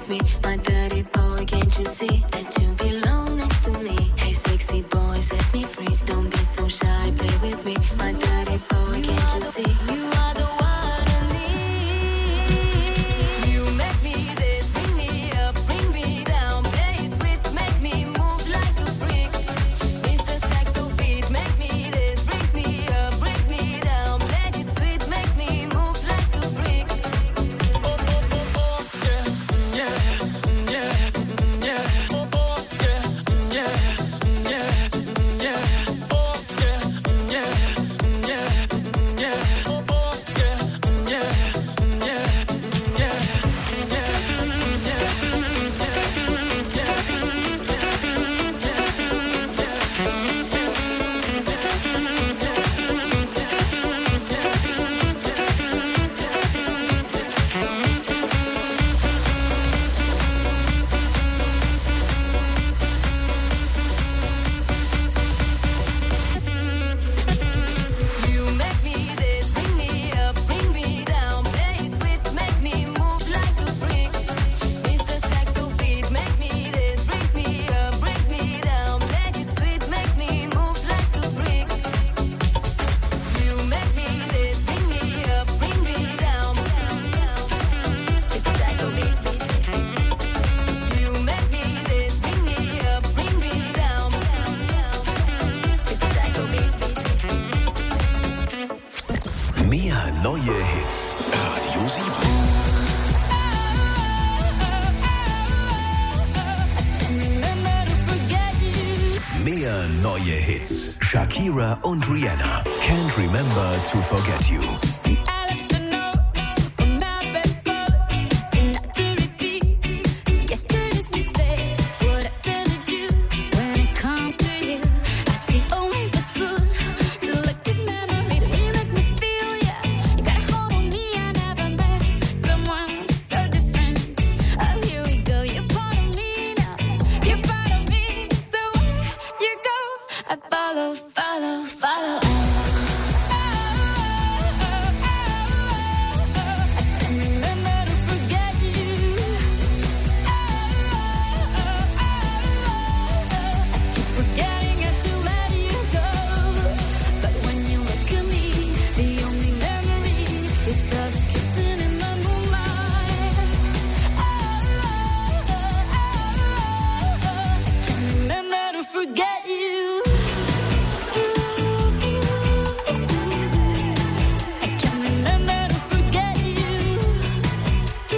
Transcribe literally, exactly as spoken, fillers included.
with me, my dirty boy, can't you see that you belong next to me? Hey sexy boy, set me free, don't be so shy, play with me, my dirty boy, can't you see? You are the one I need. You make me this, bring me up, bring me down, play it sweet, make me move like a freak. Mister Saxo beat makes me this, brings me up, brings me down, play it sweet, makes me move like a freak. Oh, oh, oh, oh, yeah, yeah, yeah, yeah, oh, oh, yeah, yeah, yeah, yeah, oh, yeah, yeah, yeah, yeah, oh, oh, yeah, yeah, yeah, yeah, you make me this, bring me up, bring me down, play it sweet, make me move like a freak. Mister Saxo beat makes me this, brings me up, brings me down, play it sweet, makes me move like a freak. You make me this, bring me up, bring me down. Mister Saxo beat. You make me this, bring me up, bring me down. Mister Saxo beat. Mehr neue Hits. Radio sieben. Mehr neue Hits. Shakira und Rihanna. Can't remember to forget you.